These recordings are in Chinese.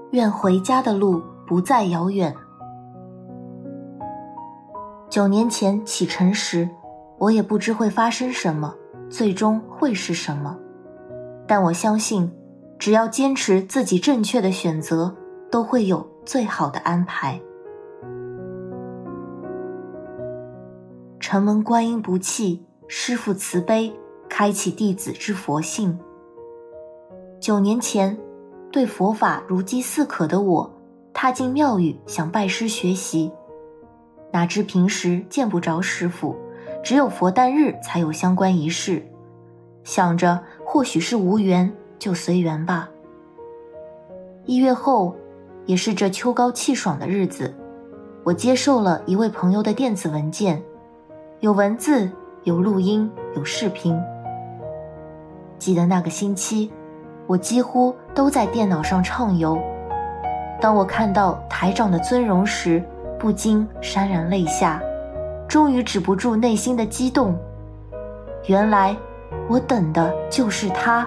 愿回家的路不再遥远。9年前启程时，我也不知会发生什么，最终会是什么。但我相信，只要坚持自己正确的选择，都会有最好的安排。承蒙观音不弃，师父慈悲，开启弟子之佛性。9年前，对佛法如饥似渴的我，踏进庙宇想拜师学习，哪知平时见不着师父，只有佛诞日才有相关仪式，想着或许是无缘，就随缘吧。1月后，也是这秋高气爽的日子，我接受了一位朋友的电子文件，有文字，有录音，有视频。记得那个星期，我几乎都在电脑上畅游。当我看到台长的尊容时，不禁潸然泪下，终于止不住内心的激动。原来我等的就是他。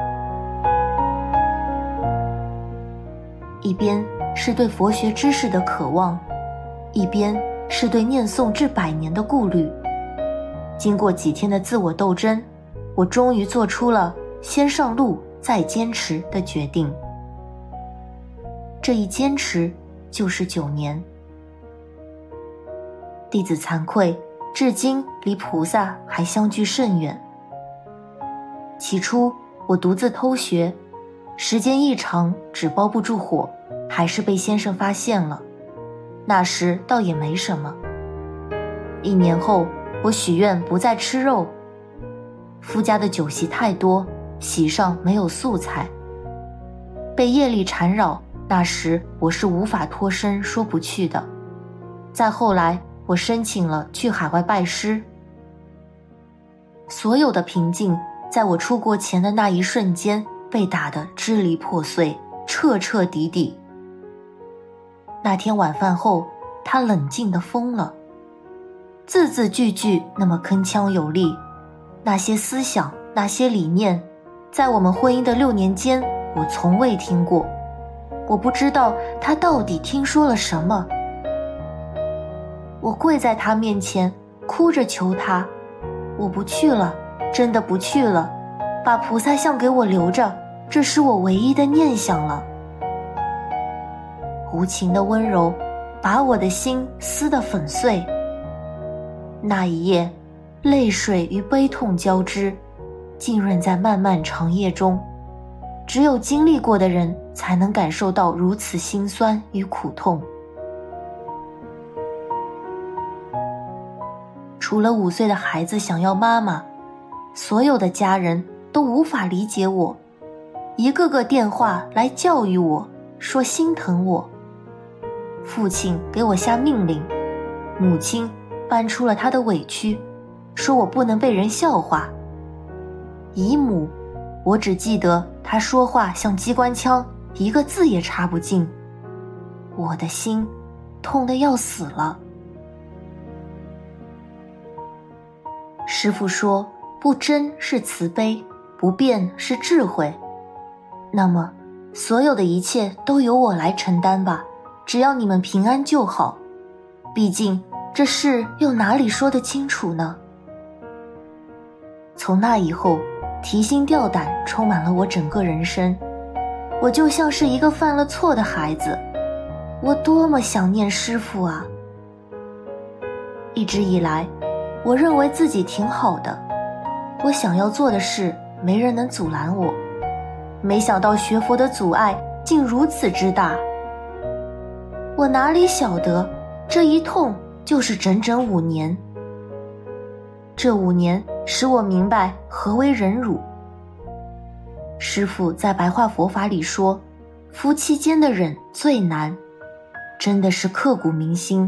一边是对佛学知识的渴望，一边是对念诵至100年的顾虑。经过几天的自我斗争，我终于做出了先上路再坚持的决定。这一坚持就是9年。弟子惭愧，至今离菩萨还相距甚远。起初我独自偷学，时间一长，纸包不住火，还是被先生发现了。那时倒也没什么。1年后，我许愿不再吃肉。夫家的酒席太多，席上没有素菜。被业力缠绕，那时我是无法脱身说不去的。再后来，我申请了去海外拜师。所有的平静，在我出国前的那一瞬间被打得支离破碎，彻彻底底。那天晚饭后，他冷静地疯了，字字句句那么铿锵有力，那些思想，那些理念，在我们婚姻的6年间，我从未听过。我不知道他到底听说了什么。我跪在他面前，哭着求他，我不去了，真的不去了，把菩萨像给我留着，这是我唯一的念想了。无情的温柔把我的心撕得粉碎。那一夜，泪水与悲痛交织，浸润在漫漫长夜中。只有经历过的人才能感受到如此心酸与苦痛。除了5岁的孩子想要妈妈，所有的家人都无法理解我，一个个电话来教育我，说心疼我。父亲给我下命令，母亲搬出了她的委屈，说我不能被人笑话。姨母，我只记得她说话像机关枪，一个字也插不进。我的心痛得要死了。师父说，不争是慈悲，不变是智慧。那么，所有的一切都由我来承担吧，只要你们平安就好。毕竟，这事又哪里说得清楚呢？从那以后，提心吊胆充满了我整个人生。我就像是一个犯了错的孩子，我多么想念师父啊！一直以来，我认为自己挺好的，我想要做的事没人能阻拦我，没想到学佛的阻碍竟如此之大。我哪里晓得，这一痛就是整整5年。这5年使我明白何为忍辱。师父在白话佛法里说，夫妻间的忍最难，真的是刻骨铭心。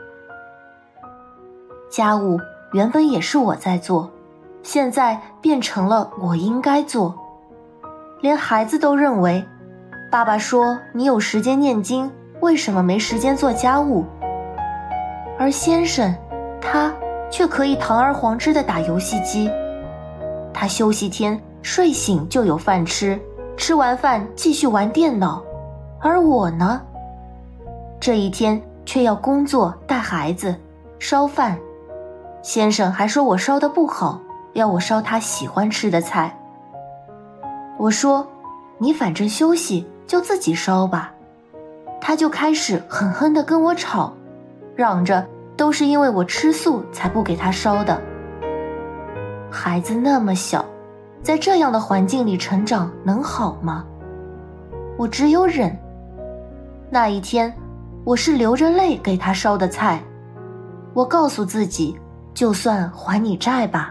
家务原本也是我在做，现在变成了我应该做。连孩子都认为，爸爸说你有时间念经，为什么没时间做家务？而先生，他却可以堂而皇之地打游戏机。他休息天睡醒就有饭吃，吃完饭继续玩电脑， 而我呢，这一天却要工作、带孩子、烧饭。先生还说我烧得不好，要我烧他喜欢吃的菜。我说，你反正休息，就自己烧吧。他就开始狠狠地跟我吵，嚷着都是因为我吃素才不给他烧的。孩子那么小，在这样的环境里成长能好吗？我只有忍。那一天，我是流着泪给他烧的菜。我告诉自己，就算还你债吧。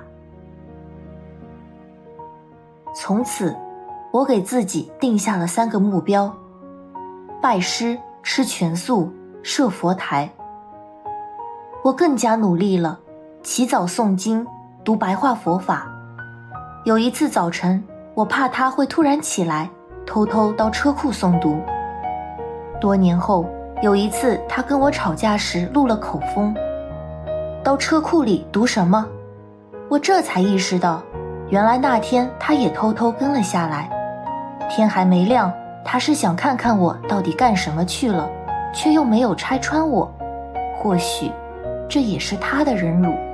从此，我给自己定下了3个目标：拜师、吃全素、设佛台。我更加努力了，起早诵经，读白话佛法。有一次早晨，我怕他会突然起来，偷偷到车库诵读。多年后，有一次他跟我吵架时露了口风，到车库里读什么？我这才意识到，原来那天他也偷偷跟了下来。天还没亮，他是想看看我到底干什么去了，却又没有拆穿我。或许这也是他的忍辱。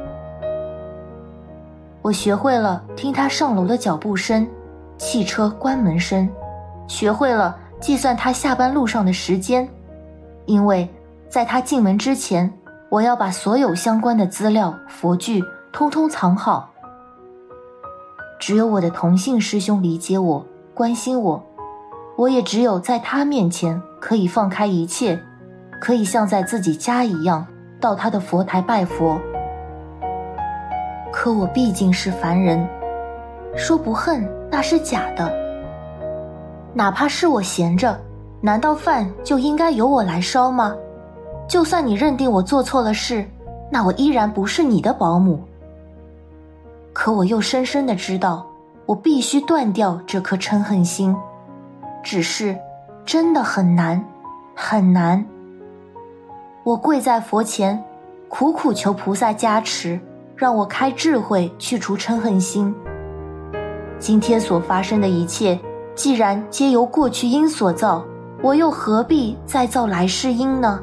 我学会了听他上楼的脚步声，汽车关门声，学会了计算他下班路上的时间，因为在他进门之前，我要把所有相关的资料、佛具通通藏好。只有我的同性师兄理解我，关心我，我也只有在他面前可以放开一切，可以像在自己家一样到他的佛台拜佛。可我毕竟是凡人，说不恨那是假的。哪怕是我闲着，难道饭就应该由我来烧吗？就算你认定我做错了事，那我依然不是你的保姆。可我又深深地知道，我必须断掉这颗嗔恨心，只是真的很难，很难。我跪在佛前，苦苦求菩萨加持，让我开智慧，去除嗔恨心。今天所发生的一切，既然皆由过去因所造，我又何必再造来世因呢？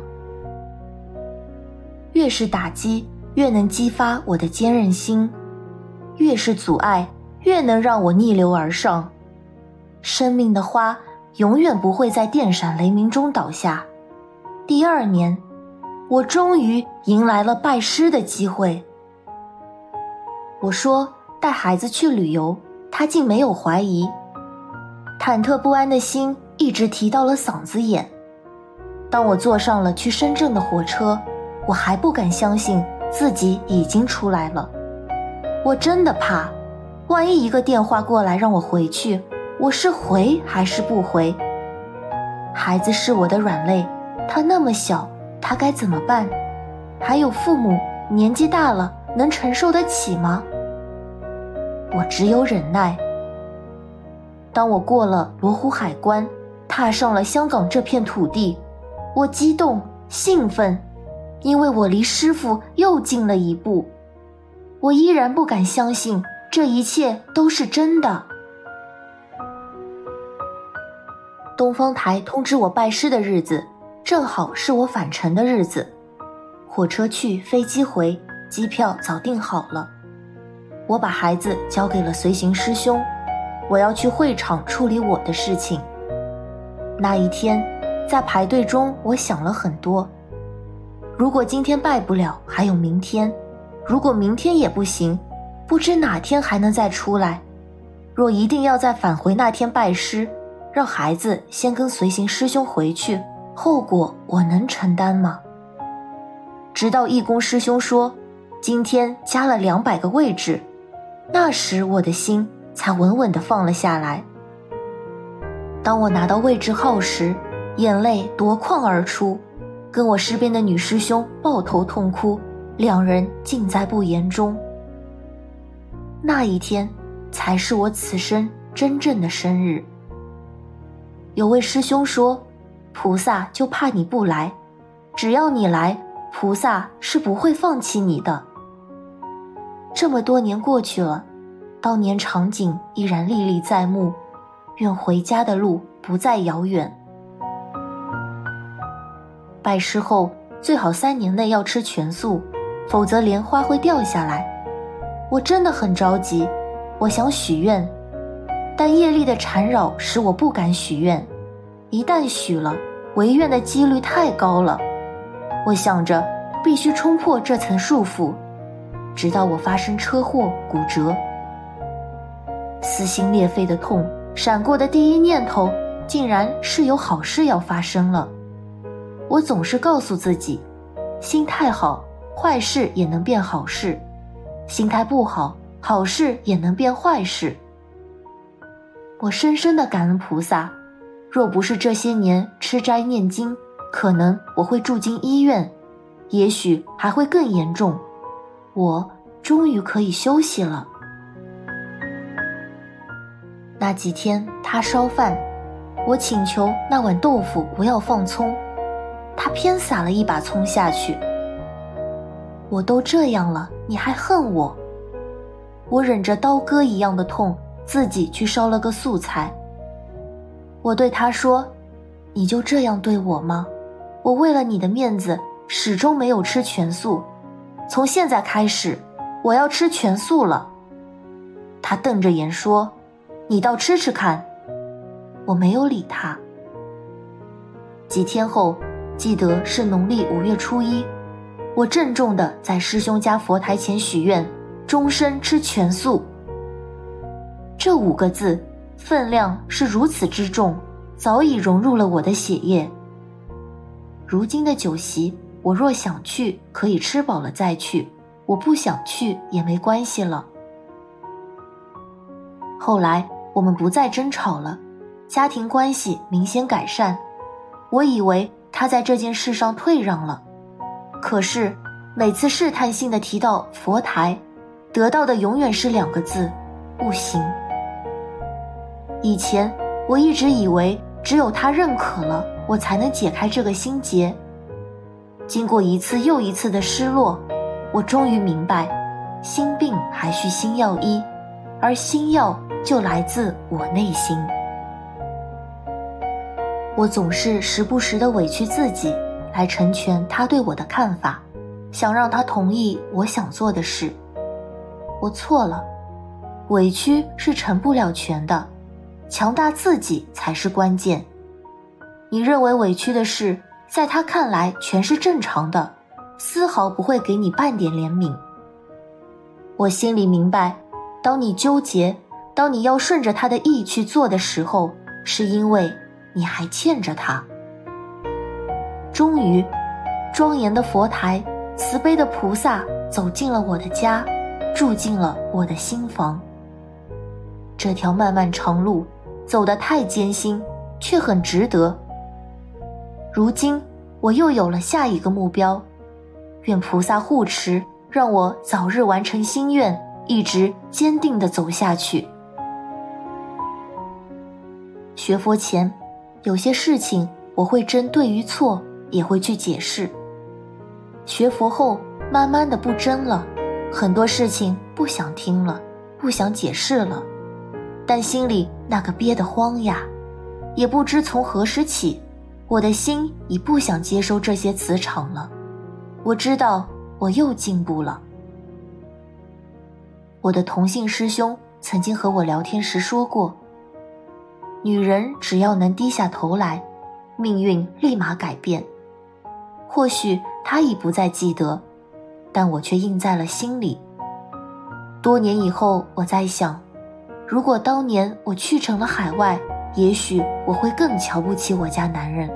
越是打击，越能激发我的坚韧心；越是阻碍，越能让我逆流而上。生命的花永远不会在电闪雷鸣中倒下。第2年，我终于迎来了拜师的机会。我说带孩子去旅游，他竟没有怀疑。忐忑不安的心一直提到了嗓子眼。当我坐上了去深圳的火车，我还不敢相信自己已经出来了。我真的怕，万一一个电话过来让我回去，我是回还是不回？孩子是我的软肋，他那么小，他该怎么办？还有父母，年纪大了，能承受得起吗？我只有忍耐。当我过了罗湖海关，踏上了香港这片土地，我激动兴奋，因为我离师父又近了一步。我依然不敢相信这一切都是真的。东方台通知我拜师的日子，正好是我返程的日子。火车去，飞机回，机票早订好了。我把孩子交给了随行师兄，我要去会场处理我的事情。那一天，在排队中，我想了很多。如果今天拜不了，还有明天；如果明天也不行，不知哪天还能再出来。若一定要在返回那天拜师，让孩子先跟随行师兄回去，后果我能承担吗？直到义工师兄说，今天加了200个位置，那时我的心才稳稳地放了下来。当我拿到位置号时，眼泪夺眶而出，跟我身边的女师兄抱头痛哭，两人尽在不言中。那一天才是我此生真正的生日。有位师兄说，菩萨就怕你不来，只要你来，菩萨是不会放弃你的。这么多年过去了，当年场景依然历历在目，愿回家的路不再遥远。 拜师后最好3年内要吃全素，否则莲花会掉下来。我真的很着急，我想许愿，但业力的缠绕使我不敢许愿，一旦许了，违愿的几率太高了。我想着必须冲破这层束缚，直到我发生车祸骨折。撕心裂肺的痛闪过的第一念头，竟然是有好事要发生了。我总是告诉自己，心态好，坏事也能变好事；心态不好，好事也能变坏事。我深深地感恩菩萨，若不是这些年吃斋念经，可能我会住进医院，也许还会更严重。我终于可以休息了。那几天他烧饭，我请求那碗豆腐不要放葱，他偏撒了一把葱下去。我都这样了，你还恨我？我忍着刀割一样的痛，自己去烧了个素菜。我对他说，你就这样对我吗？我为了你的面子始终没有吃全素，从现在开始我要吃全素了。他瞪着眼说，你倒吃吃看。我没有理他。几天后，记得是农历5月初1，我郑重地在师兄家佛台前许愿，终身吃全素。这5个字分量是如此之重，早已融入了我的血液。如今的酒席，我若想去，可以吃饱了再去，我不想去也没关系了。后来我们不再争吵了，家庭关系明显改善。我以为他在这件事上退让了，可是每次试探性地提到佛台，得到的永远是2个字，不行。以前我一直以为只有他认可了，我才能解开这个心结。经过一次又一次的失落，我终于明白，心病还需心药医，而心药就来自我内心。我总是时不时地委屈自己，来成全他对我的看法，想让他同意我想做的事。我错了，委屈是成不了全的，强大自己才是关键。你认为委屈的事，在他看来全是正常的，丝毫不会给你半点怜悯。我心里明白，当你纠结，当你要顺着他的意去做的时候，是因为你还欠着他。终于，庄严的佛台，慈悲的菩萨走进了我的家，住进了我的心房。这条漫漫长路走得太艰辛，却很值得。如今我又有了下一个目标，愿菩萨护持，让我早日完成心愿，一直坚定地走下去。学佛前，有些事情我会争对与错，也会去解释。学佛后，慢慢的不争了，很多事情不想听了，不想解释了，但心里那个憋得慌呀，也不知从何时起，我的心已不想接收这些磁场了。我知道我又进步了。我的同姓师兄曾经和我聊天时说过，女人只要能低下头来，命运立马改变。或许他已不再记得，但我却印在了心里。多年以后，我在想，如果当年我去成了海外，也许我会更瞧不起我家男人。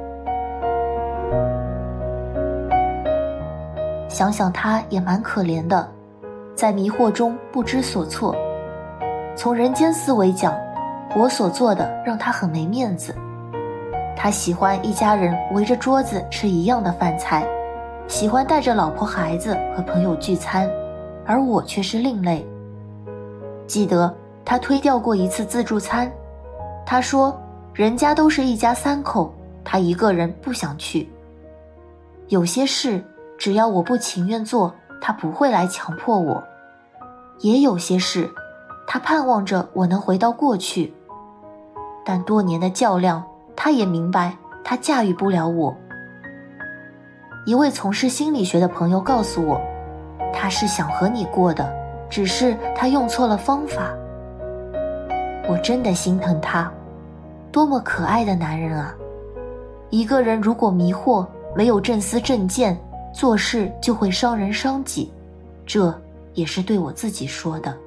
想想他也蛮可怜的，在迷惑中不知所措。从人间思维讲，我所做的让他很没面子。他喜欢一家人围着桌子吃一样的饭菜，喜欢带着老婆孩子和朋友聚餐，而我却是另类。记得他推掉过一次自助餐，他说人家都是一家3口，他一个人不想去。有些事只要我不情愿做，他不会来强迫我。也有些事他盼望着我能回到过去，但多年的较量，他也明白他驾驭不了我。 一位从事心理学的朋友告诉我，他是想和你过的，只是他用错了方法。我真的心疼他，多么可爱的男人啊！一个人如果迷惑，没有正思正见，做事就会伤人伤己，这也是对我自己说的。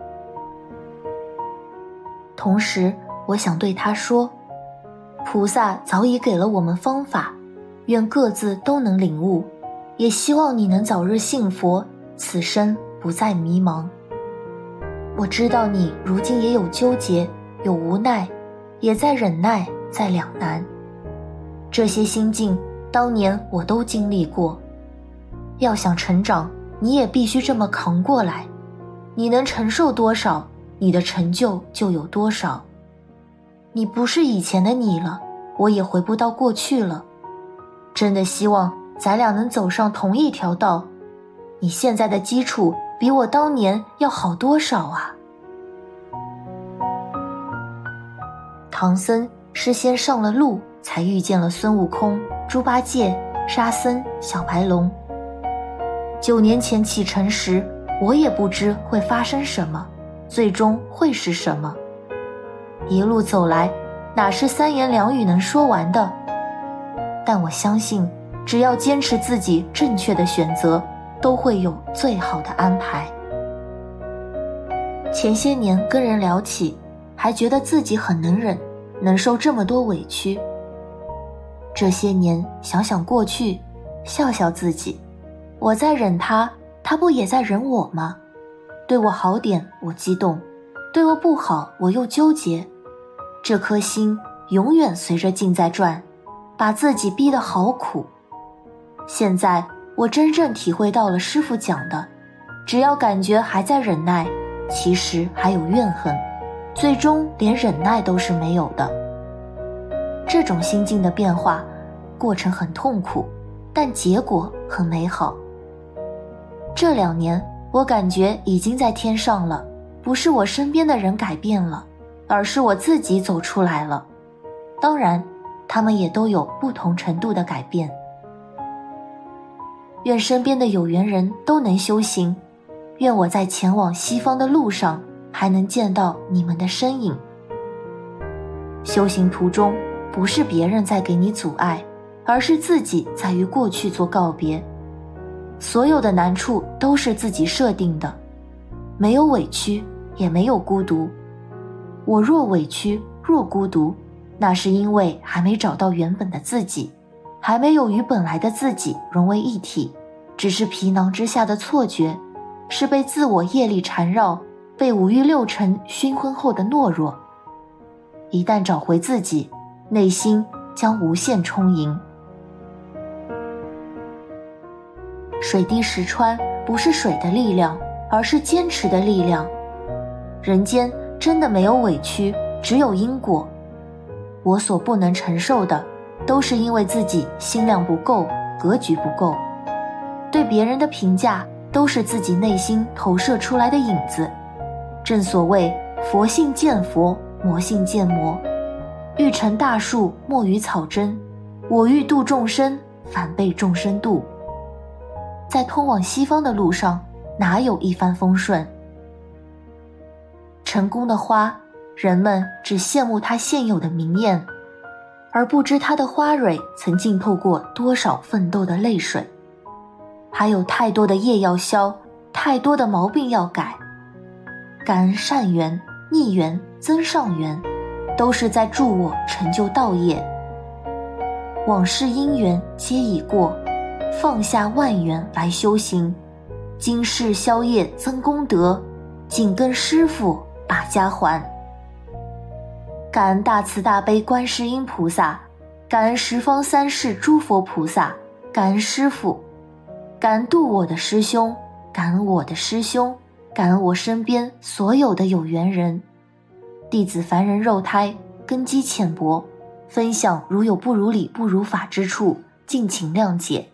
同时，我想对他说，菩萨早已给了我们方法，愿各自都能领悟，也希望你能早日信佛，此生不再迷茫。我知道你如今也有纠结，有无奈，也在忍耐，在两难。这些心境，当年我都经历过。要想成长，你也必须这么扛过来。你能承受多少，你的成就就有多少。你不是以前的你了，我也回不到过去了。真的希望咱俩能走上同一条道。你现在的基础比我当年要好多少啊！唐僧是先上了路，才遇见了孙悟空、猪八戒、沙僧、小白龙。9年前启程时，我也不知会发生什么，最终会是什么。一路走来，哪是3言2语能说完的？但我相信，只要坚持自己正确的选择，都会有最好的安排。前些年跟人聊起，还觉得自己很能忍，能受这么多委屈。这些年想想过去，笑笑自己，我在忍他，他不也在忍我吗？对我好点我激动，对我不好我又纠结。这颗心永远随着劲在转，把自己逼得好苦。现在我真正体会到了师父讲的，只要感觉还在忍耐，其实还有怨恨，最终连忍耐都是没有的。这种心境的变化，过程很痛苦，但结果很美好。这2年，我感觉已经在天上了，不是我身边的人改变了，而是我自己走出来了。当然，他们也都有不同程度的改变。愿身边的有缘人都能修行，愿我在前往西方的路上还能见到你们的身影。修行途中，不是别人在给你阻碍，而是自己在与过去做告别。所有的难处都是自己设定的，没有委屈，也没有孤独。我若委屈，若孤独，那是因为还没找到原本的自己，还没有与本来的自己融为一体，只是皮囊之下的错觉，是被自我业力缠绕，被5欲6尘熏昏后的懦弱。一旦找回自己，内心将无限充盈。水滴石穿，不是水的力量，而是坚持的力量。人间真的没有委屈，只有因果。我所不能承受的，都是因为自己心量不够，格局不够。对别人的评价，都是自己内心投射出来的影子。正所谓佛性见佛，魔性见魔。欲成大树，莫与草争。我欲度众生，反被众生度。在通往西方的路上，哪有一帆风顺？成功的花，人们只羡慕它现有的明艳，而不知它的花蕊曾浸透过多少奋斗的泪水。还有太多的业要消，太多的毛病要改。感恩善缘、逆缘、增上缘，都是在助我成就道业。往事因缘皆已过，放下万缘来修行。今世消业增功德，紧跟师父把家还。感恩大慈大悲观世音菩萨，感恩十方三世诸佛菩萨，感恩师父，感恩度我的师兄，感恩我的师兄，感恩我身边所有的有缘人。弟子凡人肉胎，根基浅薄，分享如有不如理不如法之处，敬请谅解。